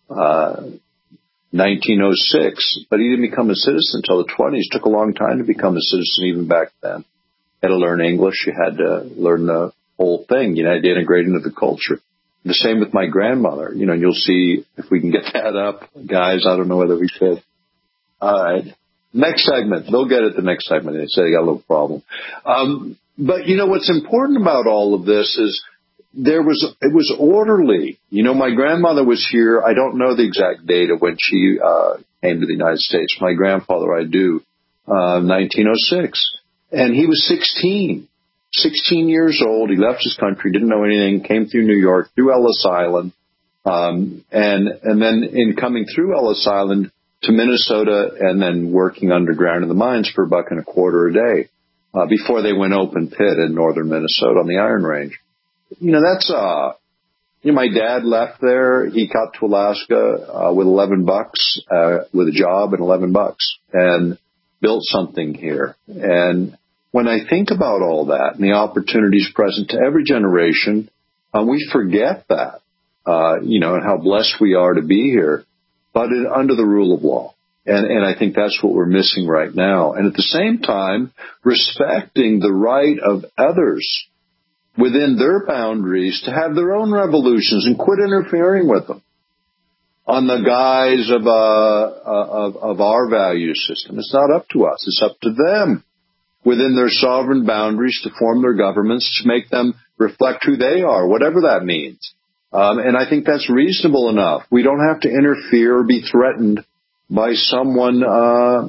uh, nineteen oh six, but he didn't become a citizen until the twenties. It took a long time to become a citizen even back then. You had to learn English. You had to learn the whole thing. You had to integrate into the culture. The same with my grandmother. You know, you'll see if we can get that up. Guys, I don't know whether we should. All right. Next segment. They'll get it the next segment. They say they got a little problem. Um, but, you know, what's important about all of this is there was, it was orderly. You know, my grandmother was here. I don't know the exact date of when she uh, came to the United States. My grandfather, I do, uh, nineteen oh six. And he was sixteen. sixteen years old. He left his country, didn't know anything, came through New York, through Ellis Island, um, and and then in coming through Ellis Island to Minnesota and then working underground in the mines for a buck and a quarter a day uh, before they went open pit in northern Minnesota on the Iron Range. You know, that's, uh, you know, my dad left there. He got to Alaska uh, with eleven bucks, uh, with a job and eleven bucks, and built something here. And when I think about all that and the opportunities present to every generation, uh, we forget that, uh, you know, and how blessed we are to be here, but it, under the rule of law. And, and I think that's what we're missing right now. And at the same time, respecting the right of others within their boundaries to have their own revolutions and quit interfering with them on the guise of, uh, of, of our value system. It's not up to us. It's up to them within their sovereign boundaries to form their governments, to make them reflect who they are, whatever that means. Um, and I think that's reasonable enough. We don't have to interfere or be threatened by someone uh,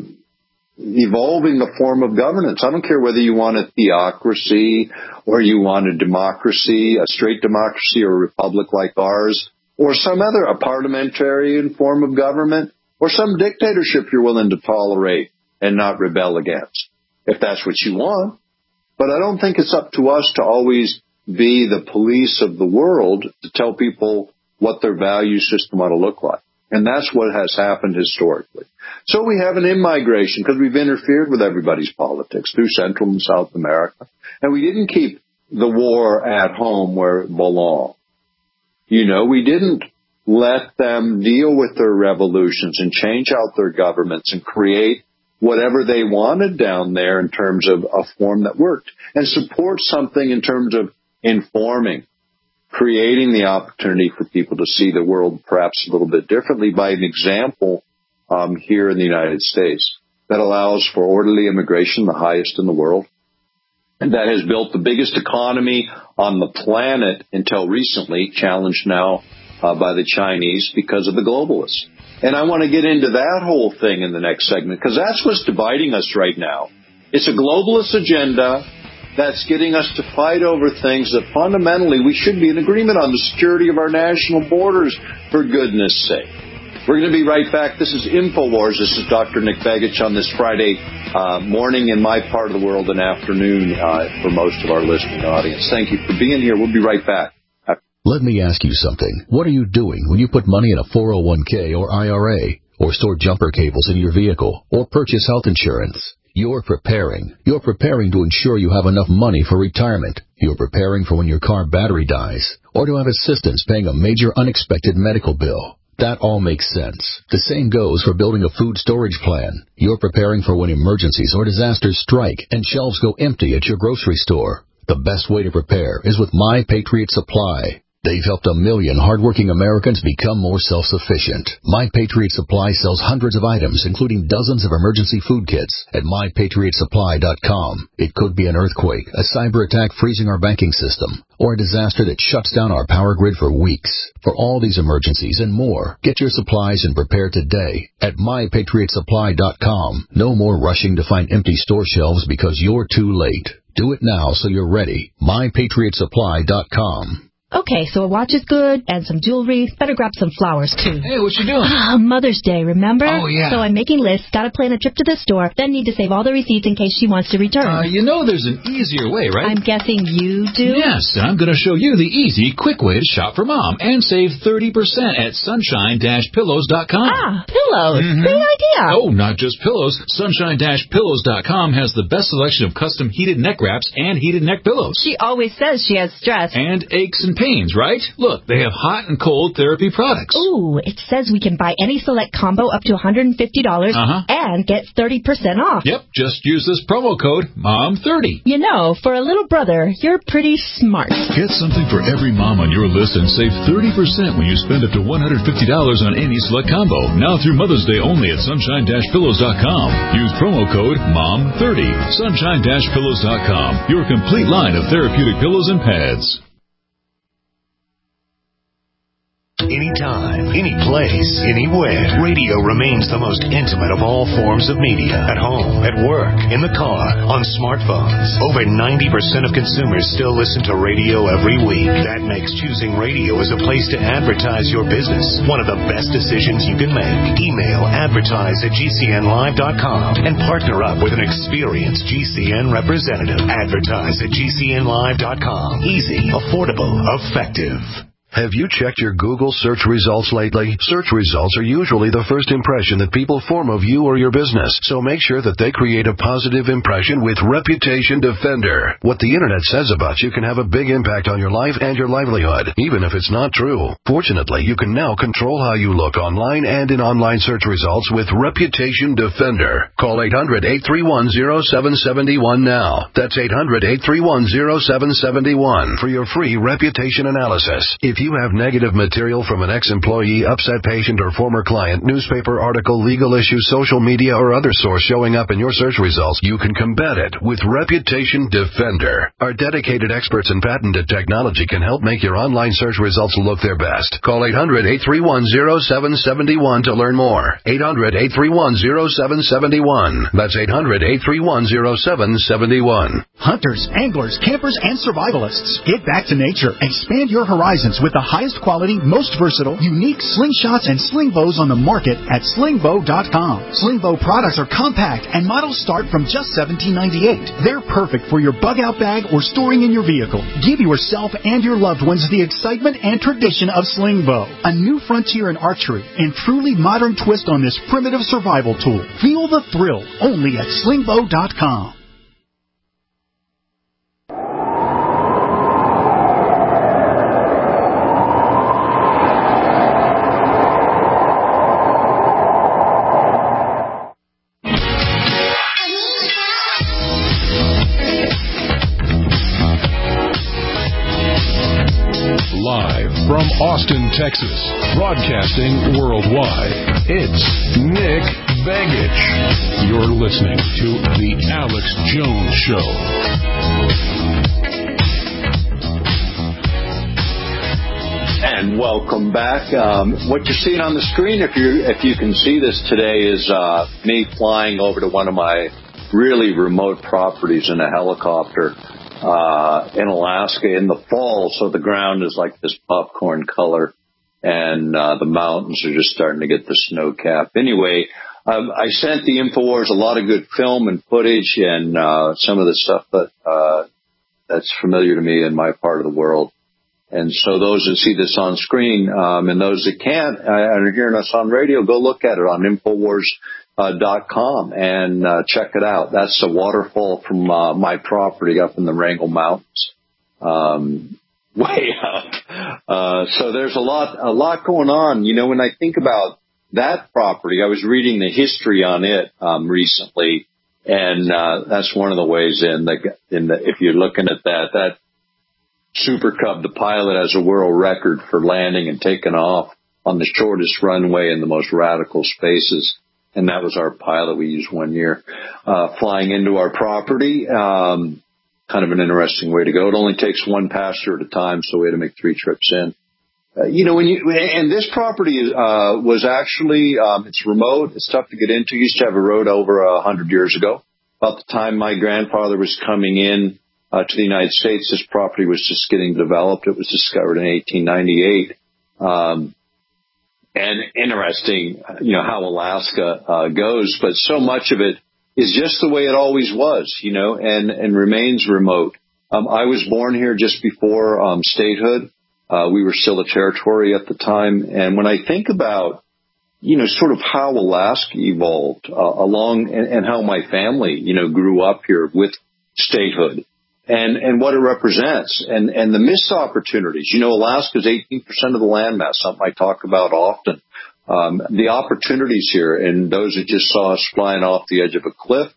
evolving a form of governance. I don't care whether you want a theocracy or you want a democracy, a straight democracy or a republic like ours, or some other, a parliamentarian form of government, or some dictatorship you're willing to tolerate and not rebel against, if that's what you want. But I don't think it's up to us to always be the police of the world to tell people what their value system ought to look like. And that's what has happened historically. So we have an in-migration because we've interfered with everybody's politics through Central and South America. And we didn't keep the war at home where it belonged. You know, we didn't let them deal with their revolutions and change out their governments and create whatever they wanted down there in terms of a form that worked, and support something in terms of informing, creating the opportunity for people to see the world perhaps a little bit differently by an example um, here in the United States that allows for orderly immigration, the highest in the world, and that has built the biggest economy on the planet until recently, challenged now uh, by the Chinese because of the globalists. And I want to get into that whole thing in the next segment, because that's what's dividing us right now. It's a globalist agenda that's getting us to fight over things that fundamentally we should be in agreement on, the security of our national borders, for goodness sake. We're going to be right back. This is InfoWars. This is Doctor Nick Begich on this Friday uh, morning in my part of the world and afternoon uh, for most of our listening audience. Thank you for being here. We'll be right back. Let me ask you something. What are you doing when you put money in a four oh one k or I R A, or store jumper cables in your vehicle, or purchase health insurance? You're preparing. You're preparing to ensure you have enough money for retirement. You're preparing for when your car battery dies, or to have assistance paying a major unexpected medical bill. That all makes sense. The same goes for building a food storage plan. You're preparing for when emergencies or disasters strike and shelves go empty at your grocery store. The best way to prepare is with My Patriot Supply. They've helped a million hardworking Americans become more self-sufficient. My Patriot Supply sells hundreds of items, including dozens of emergency food kits, at my patriot supply dot com. It could be an earthquake, a cyber attack freezing our banking system, or a disaster that shuts down our power grid for weeks. For all these emergencies and more, get your supplies and prepare today at my patriot supply dot com. No more rushing to find empty store shelves because you're too late. Do it now so you're ready. my patriot supply dot com. Okay, so a watch is good, and some jewelry. Better grab some flowers, too. Hey, what you doing? Ah, Mother's Day, remember? Oh, yeah. So I'm making lists, gotta plan a trip to the store, then need to save all the receipts in case she wants to return. Uh, you know there's an easier way, right? I'm guessing you do? Yes, I'm going to show you the easy, quick way to shop for Mom and save thirty percent at sunshine dash pillows dot com. Ah, pillows. Mm-hmm. Great idea. Oh, not just pillows. sunshine dash pillows dot com has the best selection of custom heated neck wraps and heated neck pillows. She always says she has stress. And aches and pains, right? Look, they have hot and cold therapy products. Ooh, it says we can buy any select combo up to one hundred fifty dollars uh-huh. and get thirty percent off. Yep, just use this promo code mom thirty. You know, for a little brother, you're pretty smart. Get something for every mom on your list and save thirty percent when you spend up to one hundred fifty dollars on any select combo. Now through Mother's Day only at sunshine dash pillows dot com. Use promo code mom thirty. sunshine dash pillows dot com. Your complete line of therapeutic pillows and pads. Anytime, any place, anywhere. Radio remains the most intimate of all forms of media. At home, at work, in the car, on smartphones. Over ninety percent of consumers still listen to radio every week. That makes choosing radio as a place to advertise your business one of the best decisions you can make. Email advertise at G C N live dot com and partner up with an experienced G C N representative. Advertise at G C N live dot com. Easy, affordable, effective. Have you checked your Google search results lately? Search results are usually the first impression that people form of you or your business, so make sure that they create a positive impression with Reputation Defender. What the internet says about you can have a big impact on your life and your livelihood, even if it's not true. Fortunately, you can now control how you look online and in online search results with Reputation Defender. Call eight hundred, eight three one, zero seven seven one now. That's eight hundred, eight three one, zero seven seven one for your free reputation analysis. If If you have negative material from an ex-employee, upset patient, or former client, newspaper article, legal issue, social media, or other source showing up in your search results, you can combat it with Reputation Defender. Our dedicated experts in patented technology can help make your online search results look their best. Call eight hundred, eight three one, zero seven seven one to learn more. eight hundred, eight three one, zero seven seven one. That's eight hundred, eight three one, zero seven seven one. Hunters, anglers, campers, and survivalists. Get back to nature. Expand your horizons with the highest quality, most versatile, unique slingshots and sling bows on the market at sling bow dot com. Sling bow products are compact and models start from just seventeen ninety-eight. They're perfect for your bug out bag or storing in your vehicle. Give yourself and your loved ones the excitement and tradition of sling bow, a new frontier in archery and truly modern twist on this primitive survival tool. Feel the thrill only at sling bow dot com. From Austin, Texas, broadcasting worldwide, it's Nick Begich. You're listening to The Alex Jones Show. And welcome back. Um, what you're seeing on the screen, if you if you can see this today, is uh, me flying over to one of my really remote properties in a helicopter. Uh, in Alaska in the fall, so the ground is like this popcorn color, and uh, the mountains are just starting to get the snow cap. Anyway, um, I sent the InfoWars a lot of good film and footage, and uh, some of the stuff that uh, that's familiar to me in my part of the world. And so those that see this on screen, um, and those that can't, uh, and are hearing us on radio, go look at it on InfoWars. Uh, dot com and uh, check it out. That's a waterfall from uh, my property up in the Wrangell Mountains, um, way up. Uh, so there's a lot, a lot going on. You know, when I think about that property, I was reading the history on it um, recently, and uh, that's one of the ways in the in the if you're looking at that that Super Cub, the pilot has a world record for landing and taking off on the shortest runway in the most radical spaces. And that was our pilot we used one year, uh, flying into our property. Um, kind of an interesting way to go. It only takes one passenger at a time, so we had to make three trips in. Uh, you know, when you, and this property, uh, was actually, um, it's remote. It's tough to get into. Used to have a road over a hundred years ago. About the time my grandfather was coming in, uh, to the United States. This property was just getting developed. It was discovered in eighteen ninety-eight. Um, and interesting, you know, how Alaska uh, goes, but so much of it is just the way it always was, you know, and, and remains remote. Um, I was born here just before um, statehood. Uh, we were still a territory at the time. And when I think about, you know, sort of how Alaska evolved uh, along and, and how my family, you know, grew up here with statehood and, and what it represents and, and the missed opportunities. You know, Alaska is eighteen percent of the landmass, something I talk about often. Um, the opportunities here, and those that just saw us flying off the edge of a cliff,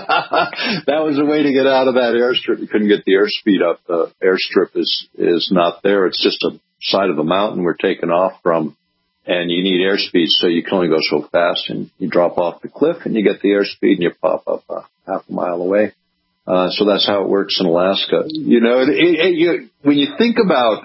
that was a way to get out of that airstrip. You couldn't get the airspeed up. The airstrip is, is not there. It's just a side of a mountain we're taking off from, and you need airspeed, so you can only go so fast, and you drop off the cliff, and you get the airspeed, and you pop up uh, half a mile away. Uh, so that's how it works in Alaska. You know, it, it, you, when you think about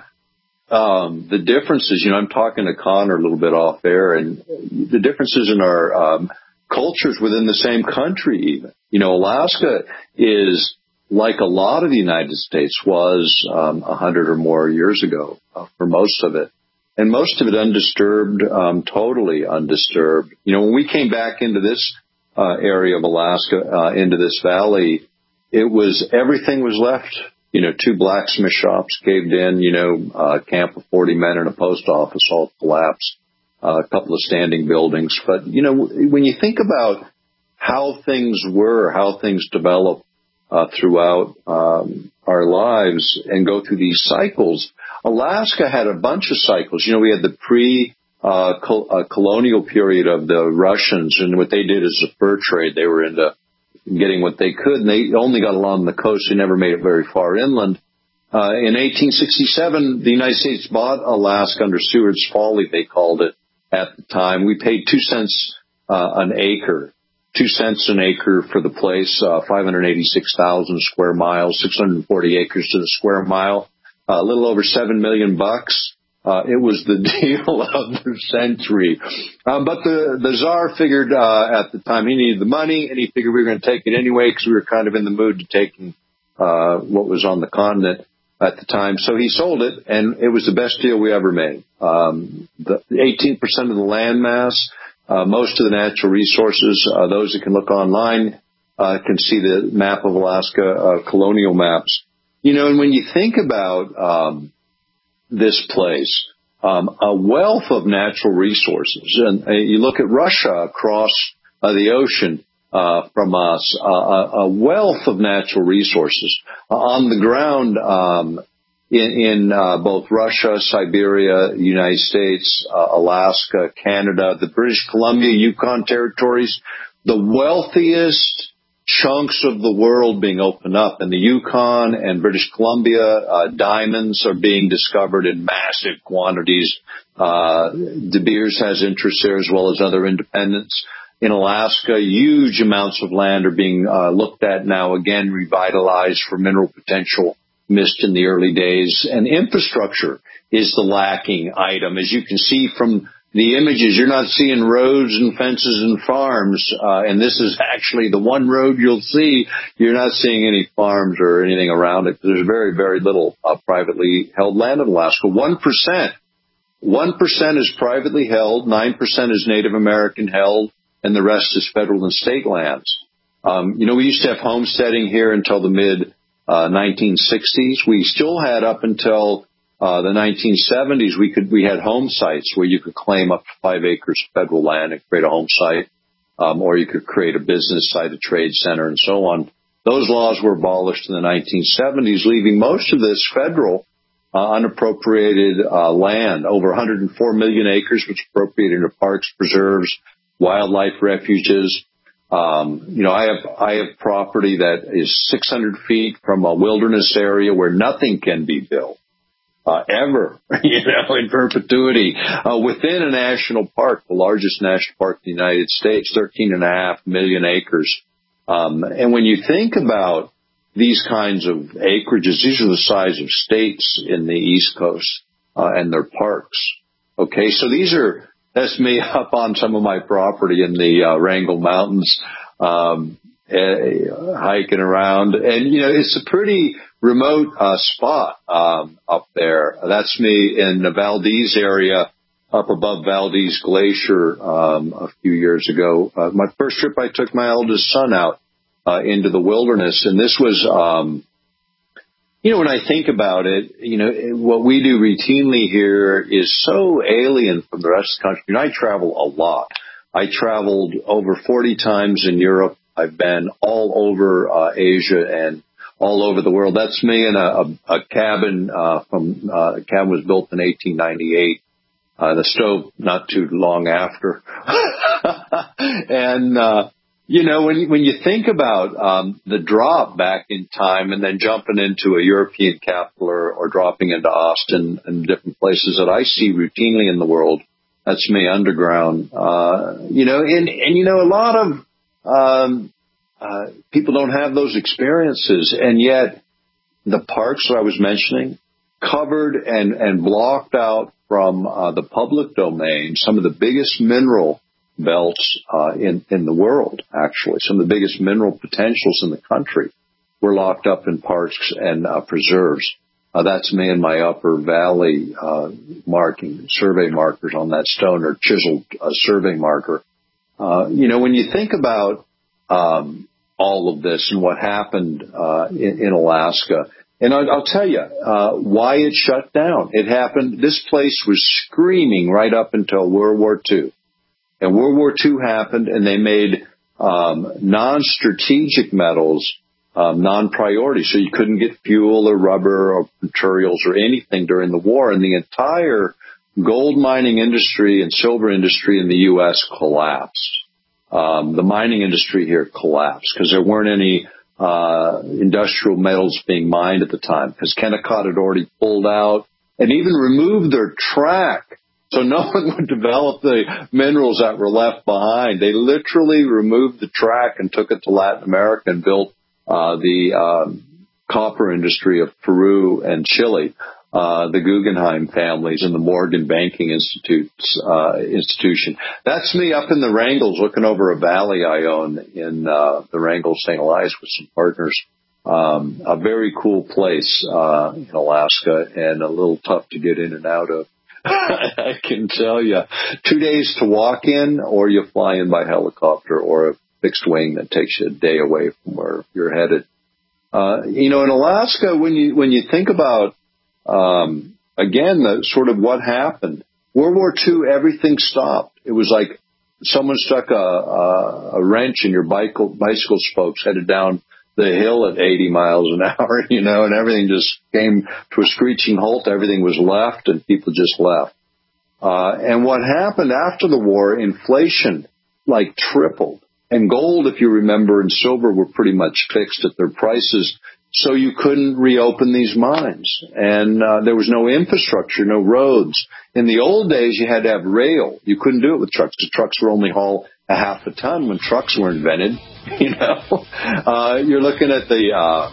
Um, the differences, you know, I'm talking to Connor a little bit off air, and the differences in our um, cultures within the same country even. You know, Alaska is, like a lot of the United States was um, one hundred or more years ago uh, for most of it, and most of it undisturbed, um, totally undisturbed. You know, when we came back into this uh, area of Alaska, uh, into this valley, it was everything was left. You know, two blacksmith shops caved in, you know, a camp of forty men and a post office all collapsed, uh, a couple of standing buildings. But, you know, when you think about how things were, how things develop uh, throughout um, our lives and go through these cycles, Alaska had a bunch of cycles. You know, we had the pre-colonial uh, period of the Russians, and what they did is the fur trade. They were into getting what they could, and they only got along the coast. They never made it very far inland. Uh, in eighteen sixty-seven, the United States bought Alaska under Seward's Folly, they called it at the time. We paid two cents uh, an acre, two cents an acre for the place, uh, five hundred eighty-six thousand square miles, six hundred forty acres to the square mile, uh, a little over seven million bucks. Uh, it was the deal of the century. Um, but the, the czar figured uh, at the time he needed the money, and he figured we were going to take it anyway because we were kind of in the mood to take uh, what was on the continent at the time. So he sold it, and it was the best deal we ever made. Um, the eighteen percent of the land mass, uh, most of the natural resources, uh, those that can look online uh, can see the map of Alaska, uh, colonial maps. You know, and when you think about um, this place, um, a wealth of natural resources. And uh, you look at Russia across uh, the ocean uh, from us, uh, a wealth of natural resources. Uh, on the ground um, in, in uh, both Russia, Siberia, United States, uh, Alaska, Canada, the British Columbia, Yukon territories, the wealthiest chunks of the world being opened up. In the Yukon and British Columbia, uh, diamonds are being discovered in massive quantities. Uh, De Beers has interest there as well as other independents. In Alaska, huge amounts of land are being uh, looked at now, again, revitalized for mineral potential missed in the early days. And infrastructure is the lacking item. As you can see from the images, you're not seeing roads and fences and farms, uh, and this is actually the one road you'll see. You're not seeing any farms or anything around it. There's very, very little uh, privately held land in Alaska. One percent. One percent is privately held, nine percent is Native American held, and the rest is federal and state lands. Um, you know, we used to have homesteading here until the mid uh, nineteen sixties. We still had up until Uh, the nineteen seventies, we could, we had home sites where you could claim up to five acres of federal land and create a home site, um, or you could create a business site, a trade center, and so on. Those laws were abolished in the nineteen seventies, leaving most of this federal uh, unappropriated uh, land. Over one hundred four million acres was appropriated into parks, preserves, wildlife refuges. Um, you know, I have I have property that is six hundred feet from a wilderness area where nothing can be built. Uh, ever, you know, in perpetuity, uh, within a national park, the largest national park in the United States, thirteen and a half million acres. Um, and when you think about these kinds of acreages, these are the size of states in the East Coast, uh, and their parks. Okay. So these are, that's me up on some of my property in the, uh, Wrangell Mountains, um, uh, hiking around. And, you know, it's a pretty remote uh, spot um, up there. That's me in the Valdez area, up above Valdez Glacier um, a few years ago. Uh, my first trip, I took my eldest son out uh, into the wilderness, and this was, um, you know, when I think about it, you know, what we do routinely here is so alien from the rest of the country. And I travel a lot. I traveled over forty times in Europe. I've been all over uh, Asia and all over the world. That's me in a, a, a cabin uh, from uh, a cabin was built in eighteen ninety-eight. Uh, the stove not too long after. and, uh, you know, when you, when you think about um, the drop back in time and then jumping into a European capital or, or dropping into Austin and different places that I see routinely in the world, that's me underground. Uh, you know, and, and, you know, a lot of um, uh, people don't have those experiences. And yet the parks that I was mentioning, covered and, and blocked out from uh, the public domain, some of the biggest mineral belts uh, in, in the world, actually, some of the biggest mineral potentials in the country were locked up in parks and uh, preserves. Uh, that's me in my upper valley uh, marking, survey markers on that stone or chiseled uh, survey marker. Uh, you know, when you think about um, all of this and what happened uh, in, in Alaska, and I'll, I'll tell you uh, why it shut down. It happened, this place was screaming right up until World War Two. And World War Two happened, and they made um, non-strategic metals um, non-priority. So you couldn't get fuel or rubber or materials or anything during the war. And the entire gold mining industry and silver industry in the U S collapsed. Um, the mining industry here collapsed because there weren't any uh industrial metals being mined at the time because Kennecott had already pulled out and even removed their track. So no one would develop the minerals that were left behind. They literally removed the track and took it to Latin America and built uh the um, copper industry of Peru and Chile, uh the Guggenheim families and the Morgan Banking Institutes, uh, institution. That's me up in the Wrangell looking over a valley I own in uh, the Wrangell Saint Elias with some partners. Um, a very cool place uh, in Alaska and a little tough to get in and out of. I can tell you. Two days to walk in, or you fly in by helicopter or a fixed wing that takes you a day away from where you're headed. Uh, you know, in Alaska, when you when you think about Um, again, the sort of what happened. World War Two, everything stopped. It was like someone stuck a, a, a wrench in your bicycle, bicycle spokes, headed down the hill at eighty miles an hour, you know, and everything just came to a screeching halt. Everything was left and people just left. Uh, and what happened after the war, inflation like tripled. And gold, if you remember, and silver were pretty much fixed at their prices. So you couldn't reopen these mines. And uh, there was no infrastructure, no roads. In the old days, you had to have rail. You couldn't do it with trucks. The trucks were only haul a half a ton when trucks were invented. You know, uh, you're looking at the uh,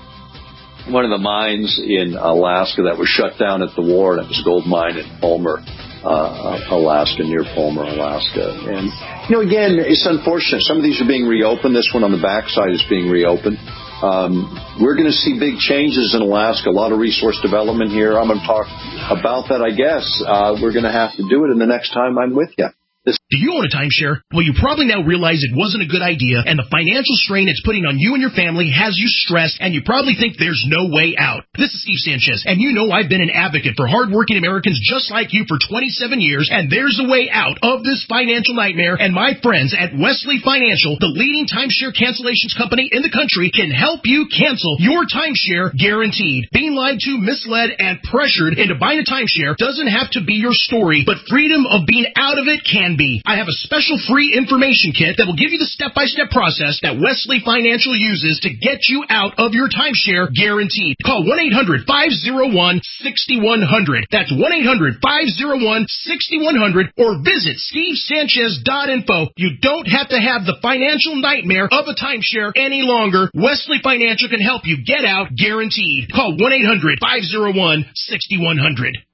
one of the mines in Alaska that was shut down at the war, and it was a gold mine in Palmer, uh, Alaska, near Palmer, Alaska. And, you know, again, it's unfortunate. Some of these are being reopened. This one on the backside is being reopened. Um, we're going to see big changes in Alaska, a lot of resource development here. I'm going to talk about that, I guess. Uh, we're going to have to do it in the next time I'm with you. This- Do you own a timeshare? Well, you probably now realize it wasn't a good idea, and the financial strain it's putting on you and your family has you stressed, and you probably think there's no way out. This is Steve Sanchez, and you know I've been an advocate for hardworking Americans just like you for twenty-seven years, and there's a way out of this financial nightmare, and my friends at Wesley Financial, the leading timeshare cancellations company in the country, can help you cancel your timeshare guaranteed. Being lied to, misled, and pressured into buying a timeshare doesn't have to be your story, but freedom of being out of it can be. I have a special free information kit that will give you the step-by-step process that Wesley Financial uses to get you out of your timeshare guaranteed. Call one eight hundred, five oh one, six one zero zero. That's one eight hundred, five oh one, six one zero zero or visit steve sanchez dot info. You don't have to have the financial nightmare of a timeshare any longer. Wesley Financial can help you get out guaranteed. Call one eight hundred, five oh one, six one zero zero.